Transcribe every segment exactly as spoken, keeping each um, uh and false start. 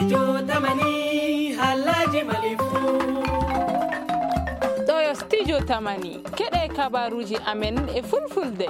studio tamani halaji malifu ɗo studio tamani keɗe kabaruji amen e fulfulde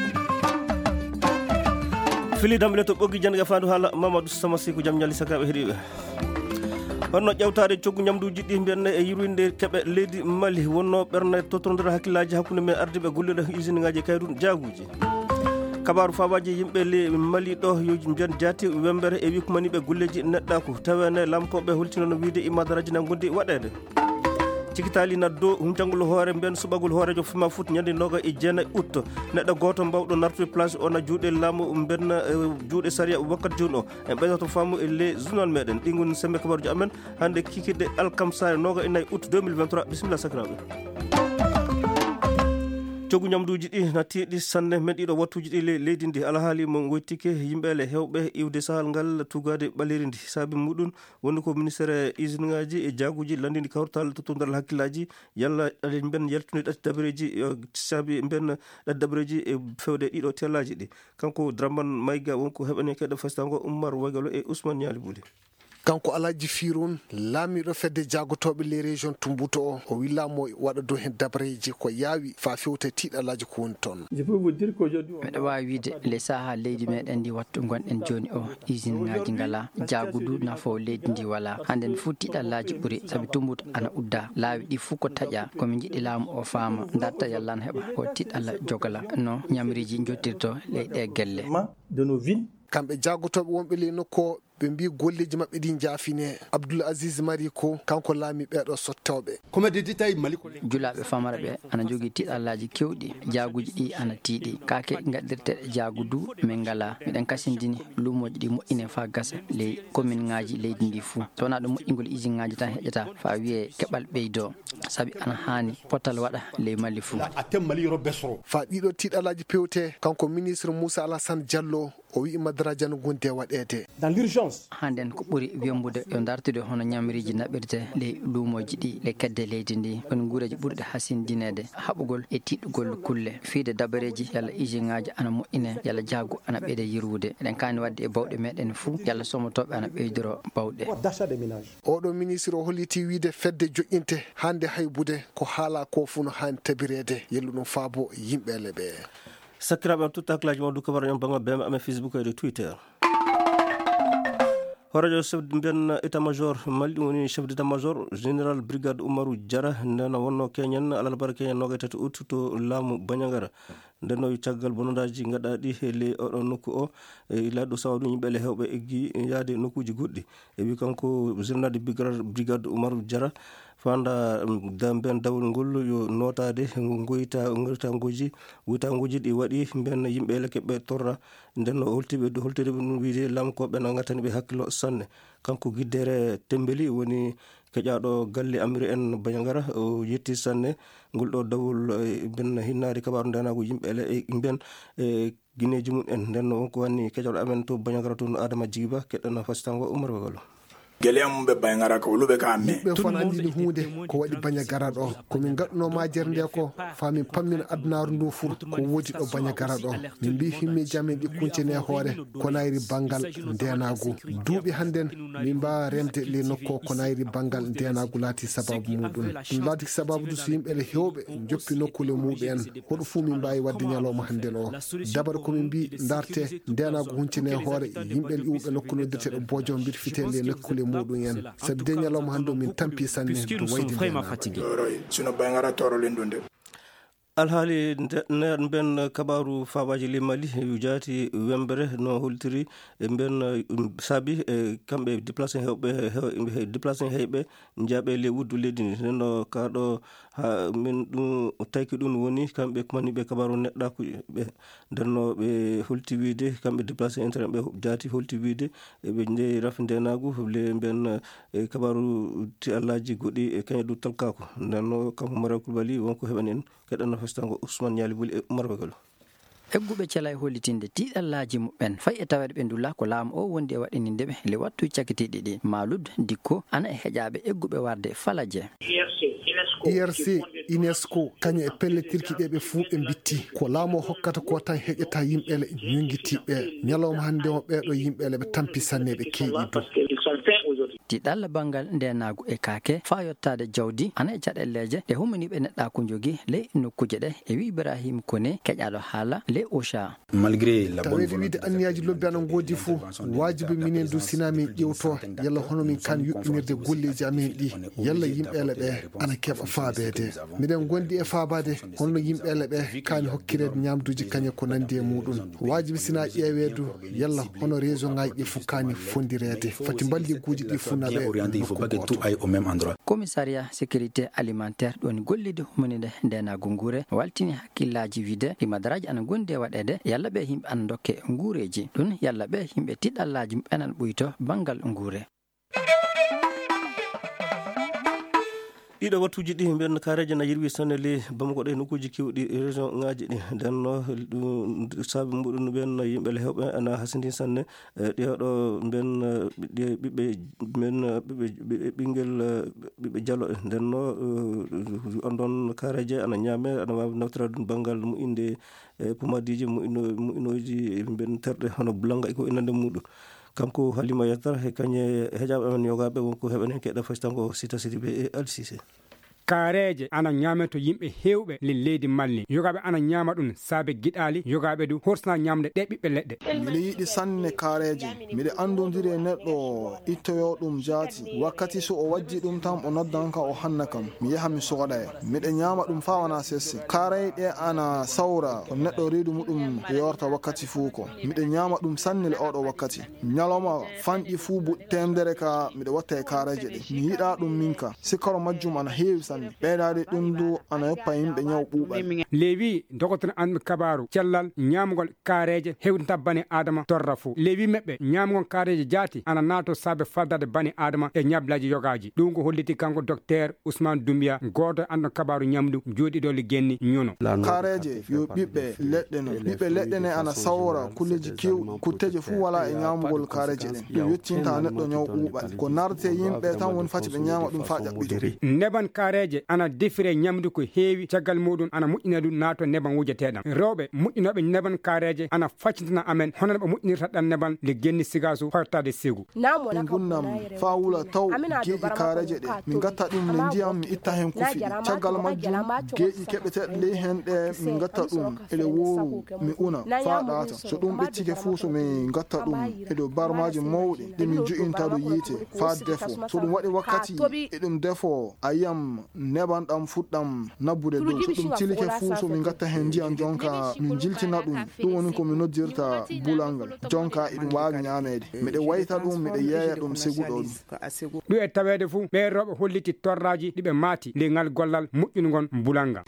fili damɓe to ɓoggi jannga fandu haala Mamadou Samasi ko jam ñalli sakaɓe heeɗiɓe honno ƴewtade coggu ñamduji ɗi mbiyanne e yirwinde keɓe leydi Mali wonno ɓerne totodira hakkillaji hakkude men ardiɓe golluɗo usine ngaji kayru jaguji kabaru fabaji yimɓe le Mali ɗo yo mbiyan jaati wembere e wikumaniɓe golleji neɗɗako tawene lampoɓe holtinono wiide imadaraji na gondi waɗede cikitali naddo humtangol hoore mbiyan suɓagol hoorejo fima foot ñande noga e jeenayi août neɗɗo goto mbawɗo nartude place ona juuɗe laamu mbenna juuɗe saria wakkat joni o en ɓeydoto faamu e les journal meɗen ɗi goni sembe kabaruji amen hande kikirɗe alkamsa noga e nayyi août deux mille vingt-trois bisimilla sakiraɓe coggu ñamduji ɗi nattiɗi sanne men ɗiɗo wattuji ɗi le leydi ndi alahaali mo goytike yimɓele hewɓe iwde sahal ngal tugade ɓaleri ndi saabi muɗum woni ko ministére usine ngaji e jaguji landidi kawrtal totodal hakkillaji yalla ben yaltude ɗati dabareji saabi ben ɗati dabareji e fewde ɗiɗo tellaji ɗi kanko Dramane Mayga wonko heɓani keɗɗo festango Oumar Wagalo e Ousmane Niali Bouli kanko Alaji Firon laamiɗo fedde jagotoɓe les région Tumbuto o o willamo waɗa dow hen dabareji ko yaawi fa fewte tiiɗalaji ko woni toon meɗa wawi wiide les saha leydi meɗen ndi wattu gonɗen joni o usine ngaji ngala jagudu nafo leydi ndi wala handen fuu tiiɗalaji ɓuuri saabi Tumbuto ana udda laawi ɗi fuu ko taƴa komin jiiɗi laamu o faama darta yallan heeɓa ko tiiɗalla jogala no ñamriji jottirto leyɗe gelle kamɓe jagotoɓe wonɓe ley nokko ɓe mbi golleji mabɓe ɗi jaafine Abdoul Aziz Mari ko kanko laami ɓeɗo sottawɓe julaɓe famara ɓe ana jogui tiiɗallaji kewɗi jaguji ɗi ana tiiɗi kake gaɗirteɗe jagudu min ngala miɗen kasindini lumoji ɗi moƴƴine fa gasa ley commune ngaji leydi ndi fou so wona ɗum moƴƴingol usine ngaji tan heƴata fa wiye keɓal ɓeydo saabi ana hani potal waɗa ley Mali fou fa ɗiɗo tiiɗallaji pewte kanko ministre Moussa Alassane Diallo o wi madaraji no gonde waɗede handen ko ɓuuri wembude yo dartude hono ñamiriji naɓirte ley luumoji ɗi le kedde leydi ndi woni guureji ɓurɗe hasindinede haɓugol e tiɗɗugol kulle fiide dabareji yalla usine ngaji ana moƴƴine yalla jaagu ana ɓeyde yirwude eɗen kani wadde e bawɗe meɗen fou yalla somotoɓe ana ɓeydoro bawɗe oɗo ministre o holliti wiide fedde joƴƴinte hande haybude ko haala ko fuu no hani tabirede yellu ɗum faabo yimɓele ɓe sakiraɓe am tutta haklaji mawdu kabaru ñam banggal bema amen Facebook e Twitter horajo chef mbiyan état major Mali woni chef d'état major général brigade Oumarou Diarra ndena wonno keñen alalbara keñen noga tati août to laamu Bañagara ndenno caggal bonondaji gaɗaɗi e le oɗon nokku o e laaɗo sawaɗum yimɓele hewɓe eggi yaade nokkuji goɗɗi e wi kanko général de brigade Oumarou Diarra fanda damben dawol ngol yo notade goyta goytangoji goytangoji ɗi waɗi mben yimɓele keɓe torra nden holtiɓe holtide ɗum wiide lamkoɓe no gatani ɓe hakkilo sanne kanko Guiddere Tembeli woni keƴaɗo galle Amiri en Bañagara o yetti sanne ngol ɗo dawol ben hinnari kabaru ndenago yimɓele e ben e guineji mum en nden wonko wanni keƴaɗo amen to Bañagara toon Adama Djigiba keɗɗano fasitango Oumar Wagalo geleyamɓe Bañagara ko luɓe ka amme yimɓe fof andini hunde ko waɗi Bañagara ɗo komin gaɗuno majere nde ko famin pammina adnaru ndu fur ko woodi ɗo Bañagara ɗo min mbi himmeji amen ɗi kuncine hoore ko nayri banggal ndenagu duuɓi hannden min mbawa remde le nokko ko nayri banggal ndenagu laati sababu muɗum ɗum laati sababu du so yimɓele hewɓe joppi nokkule muɗum en hoɗo fuu min mbawi wadde ñalawma hannden o dabar komin mbi darte ndenagu huncine hoore yimɓele iwɓe nokkunodirteɗo bojo mbiɗa fite le nokkule muɗum en sabi de ñalawma hannde min tampi sanne to waydi sino Bañagara torolen ɗum nde alhaali nden ben kabaru fabaji le Mali yu jaati wembere no holtiri ben saabi e kamɓe déplacé hewɓe déplacé heyɓe jaaɓe le wuddu leydi ndi nenno kaɗo ha min ɗum tawki ɗum woni kamɓe kumaniɓe kabaru neɗɗako ɓe ndenno ɓe holti wiide kamɓe déplacé interne ɓe jaati holti wiide eɓe jeeyi raf ndenagu le ben kabaru ti allaji goɗɗi e kañe ɗum talkako ndenno kanko Mara Coulibaly wonko heɓani en keɗɗanno festango Ousmane Niali Bouli e Oumar Wagalo egguɓe cela e hollitinde tiiɗallaji muɓɓen fay e taweɗe ɓe ndulla ko laamu o wondi e waɗinindeɓe le wattu cakkitiɗi ɗi Maaloud Dikko ana e heƴaɓe egguɓe warde Falaje I R C UNESCO kañum e pelletirki ɗe ɓe fuu ɓe bitti ko laamu hokkata ko tan heƴata yimɓele ñongitiɓe ñalawma hannde o ɓeeɗo yimɓele ɓe tampi sanne ɓe keeɗi dow tiɗalla bangal ndenagu e kake fa yottade jawdi ana e caɗelleje e humaniɓe neɗɗa jogi ley nokkuje ɗe e wi Ibrahim Kone keƴaɗo haala ley Ocha. Malgré la bonne volonté wiide anniyaji lobbi ana godi fuu wajibi minen du sinami ƴewto yalla hono min kan yuɓɓinirde golleji amen ɗi yalla yimɓeele ɓe ana keɓa faabede miɗen gondi e faabade holno yimɓeele ɓe kani hokkirede ñamduji kañe ko nandi e muɗum wajibi sina ƴeewedu yalla hono région ngaji ɗi fof kani fondirede fati balli guuji ɗi funnaɓe commissariat sécurité alimentaire ɗon gollide humanide ndenagu nguure waltini hakkillaji wide ɗi madaraji ana gondi e waɗede yalla ɓe yimɓe ana dokke nguureji ɗum yalla ɓe yimɓe tiɗɗallaji ɓenan ɓuyto bangal nguure. ɗiɗo wattuji ɗi mbiyen kareje na yirwi sanne le Bamako ɗe nokkuji kewɗi région ngaji ɗi ndenno saabi muɗum mbiyen yimɓele hewɓe ana hasindi sanne ɗeɗo mbiyen ɓiɓɓe men ɓiɓɓe ɓinguel ɓiɓɓe diallo ndenno on ɗon kareje ana ñaame ana wawi naftira ɗum banggal mo inde pomadiji mo inoji mbiyen terɗe hono bulanga eko inande muɗum kanko Halima Yattara he kañe hejaɓe amen yogaɓe wonko heɓen hen keɗa fasitango Sita Sidibé e Ali Cissé. kareje ana ñaame to yimɓe hewɓe le leydi Mali yogaɓe ana ñaama ɗum saabe giɗali yogaɓe du horsna ñamde ɗe ɓiɓɓe leɗɗe. miɗa yiɗi sanne kareje miɗa andodiri e neɗɗo ittoyo ɗum jaati wakkati so o wajji ɗum tan o noddanka o hanna kam mi yaha mi soɗa e miɗa ñaama ɗum fa wona sesse karay ɗe ana sawra ko neɗɗo reedu muɗum yorta wakkati fuu ko miɗa ñaama ɗum sanne le oɗo wakkati ñalawma fanɗi fuu bu temdere ka miɗa watta e kareje ɗe mi yiɗa ɗum minka sikkaro majjum ana heewi ɓeydade ɗum du ana yoppa yimɓe ñaw ɓuuɓal leewi dogotono anmi kabaru cellal ñamgol kareje hewtinta bani adama torra fou leewi meɓɓe ñamgol kareje jaati ana naato saabe faldade bani adama e ñablaji yogaji ɗum ko holliti kanko docteur Ousmane Doumbia goto anno kabaru ñamdu jooɗiɗole genni ñuno kareje yo ɓiɓɓe leɗɗe no ɓiɓɓe leɗɗe ne ana sawra kulleji kewɗi kutteje fuu wala e ñamgol kareje ɗen ɗum yettinta neɗɗo ñaw ɓuuɓal ko narte yimɓe tan woni fati ɓe ñama ɗum fa ƴaɓɓito neban kareje ana defire ñamdu ko heewi caggal muɗum ana moƴƴina ɗum naato neban wujeteɗam rewɓe moƴƴinoɓe neban kareje ana faccitina amen hono ɓe moƴƴinirta ɗan neban le genni sigasu hortade sigu min gunnam fa wula taw geeƴi kareje ɗe min gatta ɗum ne ndiyam mi itta hen kufi caggal majjum geeƴi keɓeteɗe ley hen ɗe min gatta ɗum ele woru mi una fa ɗata so ɗum ɓeccike fuu so min gatta ɗum eɗo barmaji mawɗi ɗe min jo'inta ɗo yiite fa defo so ɗum waɗi wakkati e ɗum defo a yiyam neban ɗam fuɗɗam nabbude ɗum so ɗum tilike fuu so min gatta hen ndiyam jonka min jiltina ɗum ɗum woni ko min noddirta bulangal jonka eɗum wawi ñamede miɗe wayta ɗum miɗe yeeya ɗum seguɗo ɗum ɗum e tawede fuu ɓe rewɓe holliti torraji ɗiɓe maati le ngal gollal moƴƴungon bulanga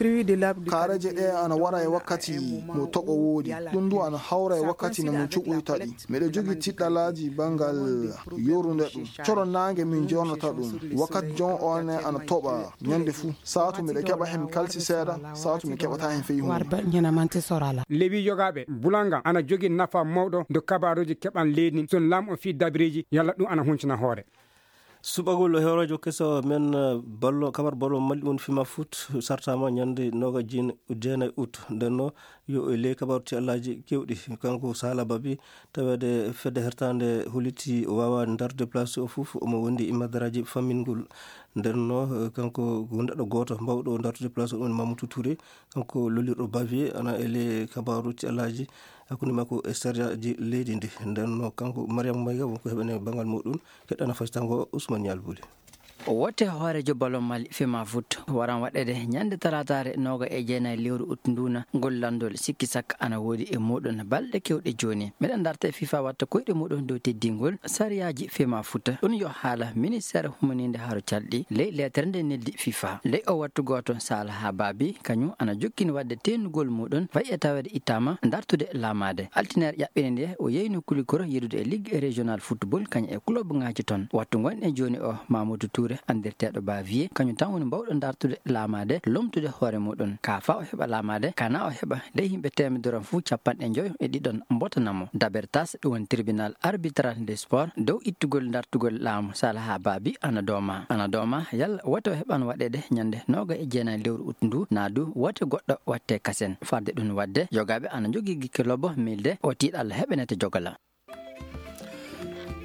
kareje ɗe ana wara e wakkati mo toɓo woodi ɗum du ana hawra e wakkati no min cuɓoyta ɗi miɗe jogui tiɗɗalaji bangal yorude ɗum coro nangue min jonata ɗum wakkati jon one ana toɓa ñande fuu satu miɗe keɓa hen mi kalsi seeɗa satu mi keɓata hen feyi hunde lewi yogaɓe bulanga ana jogui nafa mawɗo do kabaruji keɓan leydi son lam o fi dabiriji yalla ɗum ana huncina hoore suɓagol hewrajo keso men ballo kabar ballo Mali woni fima foot sartama ñande noga jin jeenay août ndenno yo e ley kabaruti allaji kewɗi kanko Sala Babi tawede fedde hertande holiti o wawa ndar déplacé o fof omo wondi imadaraji famingol ndenno kanko gonɗaɗo goto mbawɗo dartude place o ɗum Mamadou Touré kanko lolirɗo Bavier ana ele kabaruti allaji hakkude makko e sariyaji leydi ndi ndenno kanko Mariama Mayga wonko heɓene bangal muɗum keɗɗana fasitango Ousmane Yalbouli wotte hoorejo ballon Mali fima foot waran waɗede ñande talatare noga e jeenayi lewru uttunduna ngol landol sikki sakka ana woodi e muɗum balɗe kewɗe joni meɗen darta e FIFA watta koyɗe muɗum dow teddingol sariyaji fima foot ɗum yo haala ministére humaninde haaro calɗi ley lettere nde neldi FIFA ley o wattu goto Sala ha Babi kañum ana jokkini wadde tennugol muɗum fayi e tawede ittama dartude lamade altinaire ƴaɓɓine nde o yeyno kulikoro yedude e ligue régional football kañum e club ngaji toon wattu gonɗe joni o Mamadou Touré andirteɗo Bavier kañum tan woni mbawɗo dartude lamade lomtude hoore muɗum ka fa o heɓa lamade kana o heɓa ley yimɓe temedere fuu capanɗe joyo e ɗiɗon mbotanamo dabertas ɗum woni tribunal arbitral des sports dow ittugol dartugol laamu Sala ha Babi ana dooma ana dooma yalla woto heɓan waɗede ñande noga e jeenayi lewru ut ndu na du wote goɗɗo watte kasen farde ɗum wadde jogaɓe ana jogui gikke lobbo milde o tiiɗalla heɓenete jogala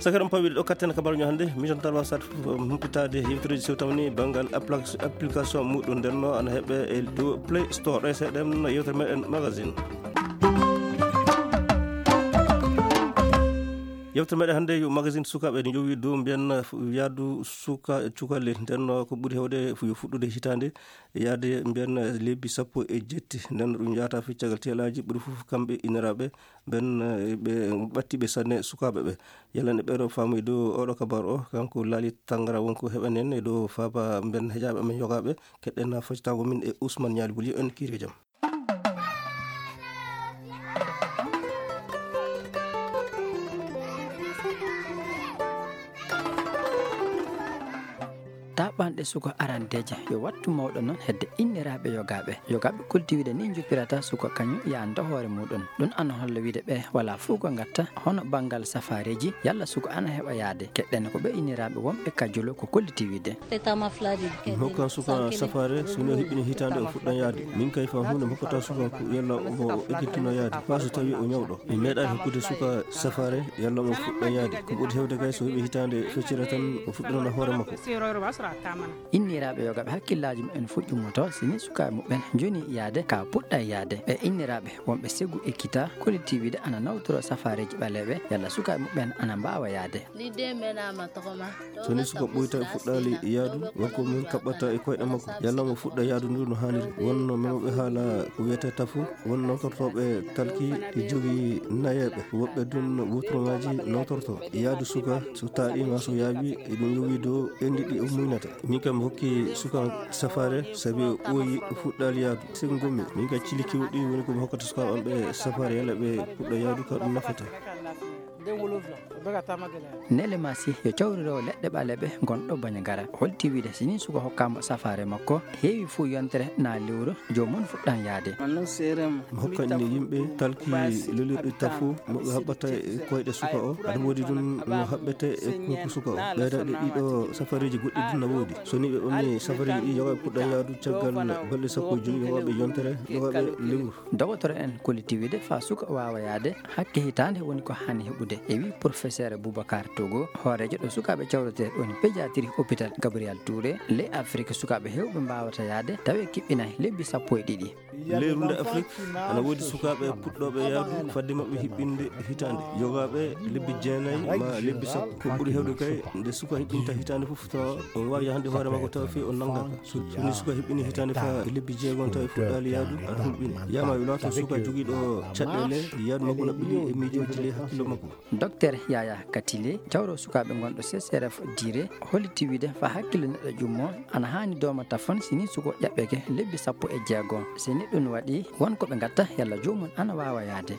sakaram pawi do katen kabaru ñu hande mission talwa sat humpitade yewtere sewtamni bangal application mudun denno ana hebe e do Play Store e sedem yewtere men magazine yewtere meɗen hannde yo magazine sukaɓe ne jowi dow mbiyen yaadu suka cukalle nden ko ɓuri hewde yo fuɗɗude hitande yaade mbiyen lebbi sappo e jetti nden ɗum yata ficcagal telaji ɓuri fof kamɓe iniraɓe ɓen ɓe ɓattiɓe sanne sukaɓe ɓe yalane ɓeɗo faamu e dow oɗo kabar o kanko laali tangara wonko heɓen en e dow faaba mbiyen heeƴaɓe amen yogaɓe keɗɗen focitago min e Ousmane Niali Bouly en kiiri jaam. taɓanɗe suka arandeje yo wattu mawɗo noon hedde inniraɓe yogaɓe yogaɓe kultiwide ni juppirata suka kañum yanda hoore muɗum ɗum ana holla wiide ɓe wala fuu ko gatta hono banggal safareji yalla suka ana heɓa yaade keɗɗen ko ɓe inniraɓe wonɓe kajjulo ko kollitiwide hokkan suka safare sono hiɓɓini hitande o fuɗɗan yaade min kay fa hunde hokkata suka ko yalla o ekkittino yaade fa so tawi o ñawɗo mi meeɗani hokkude suka safare yalla mo fuɗɗan yaade ko ɓuri hewde kay so heeɓi hitande feccira tan o fuɗɗanana hoore makko inniraɓe yogaɓe hakkillaji mumen fuɗɗummoto sini sukaɓe muɓen joni yaade ka puɗɗa yaade ɓe inniraɓe wonɓe segu ekkita kollitiwide ana nawtoro safareji ɓaleɓe yalla sukaɓe muɓen ana mbawa yaade soni suka ɓoyta fuɗɗali yaadu wonko min kaɓɓata e koyɗe makko yalla mo fuɗɗa yaadu ndu no hanniri wonno memoɓe haala ko wiyete tafu won nawtortoɓe talki ɗi jogui nayeɓe woɓɓe dun wutroŋaji nawtorto yaadu suka so taaɗima so yaawi ɗum yowi dow enɗi ɗi o muynata min kam hokki suka safare sabi o ɓooyi fuɗɗal yaadu sego gommi min ka cili kewɗi woni komi hokkata sukaɓe am ɓe safare yalla ɓe fuɗɗa yaadu ka ɗum nafata nele masi yo cawrirowo leɗɗe ɓaleɓe gonɗo bañagara holti wiide sini suka hokkama safare makko heewi fuu yontere na lewru jomum fuɗɗan yaade mi hokkanni yimɓe talki lolirɗi tafu moɓe haɓɓata e koyɗe suka o aɗa woodi ɗum no haɓɓete e konko suka o ɓeydaɗe ɗiɗo safareji goɗɗi ɗum no woodi so ni ɓe ɓamni safareji ɗi yogaɓe puɗɗan yaadu caggal balɗe sappo e joyi yogaɓe yontere yogaɓe lewru dogotoro en kollitiwide fa suka wawa yaade hakke hitande woni ko hani heɓude e wi professeur Boubacar Togo hoorejo ɗo sukaɓe cawrete ɗon pédiatrie hôpital Gabriel Touré le Afrique sukaɓe hewɓe mbawata yaade tawi kiɓɓinayi lebbi sappo e ɗiɗi leyrunde Afrique ana woodi sukaɓe puɗɗoɓe yaadu fadde mabɓe hiɓɓinde hitande yogaɓe lebbi jeenayyi ma lebbi sappo ko ɓuuri hewde kay nde suka hiɓɓinta hitande foof tawa on wawi yahande hoore makko tawa fi on nanggaka soni suka hiɓɓini hitande fa lebbi jeegon tawi fuɗɗali yaadu ana huɓɓini yama wi lato suka joguiɗo caɗɗele yaadu makko no ɓili e miijoji le hakkille makko docteur Yaya Katile cawro sukaɓe gonɗo C C R F dire holliti wiide fa hakkille neɗɗo jummo ana hani doma tafon sini suko ƴaɓɓeke lebbi sappo e jeegom so neɗɗo no waɗi wonko ɓe gatta yalla jomum ana wawa yaade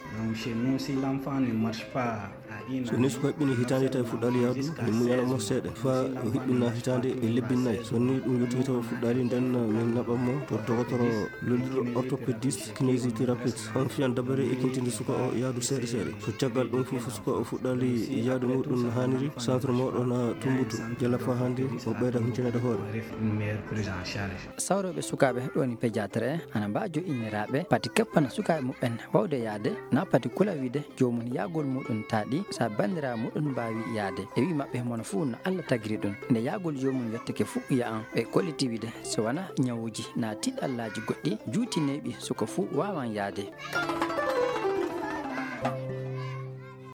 so ni suka hiɓɓini hitande tawi fuɗɗali yaadu ne muñanamo seeɗa fa hiɓɓinna hitande e lebbi nayyi so ni ɗum yettiki taw fuɗɗali nden min naɓanmo to dogotoro lolirɗo orthopédiste kinésithérapeute on fiyan dabare ekkintinde suka o yaadu seeɗa seeɗa so caggal ɗum fof suka o fuɗɗali yaadu muɗum no hanniri centre moɗo na tumbutu jala fa hande o ɓeyda huncinede hoore sawroɓe sukaɓe ɗoni pédiatre ana mbajo inniraɓe pati keppana sukaɓe muɓen wawde yaade na pati kula wiide jomum yagol muɗum taaɗi sa bandira muɗum mbawi yaade e wi mabɓe mono fuu no Allah tagiri ɗum nde yagol jomum yettake fuu ya an ɓe kolliti wiide so wona ñawuji na tiɗallaji goɗɗi juutineɓi suka fuu wawan yaade.